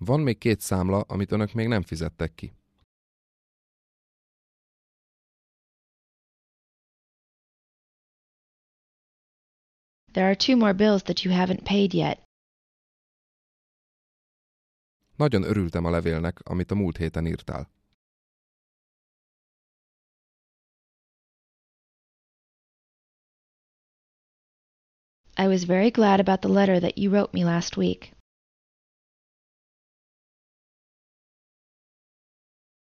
Van még 2 számla, amit önök még nem fizettek ki. There are 2 more bills that you haven't paid yet. Nagyon örültem a levélnek, amit a múlt héten írtál. I was very glad about the letter that you wrote me last week.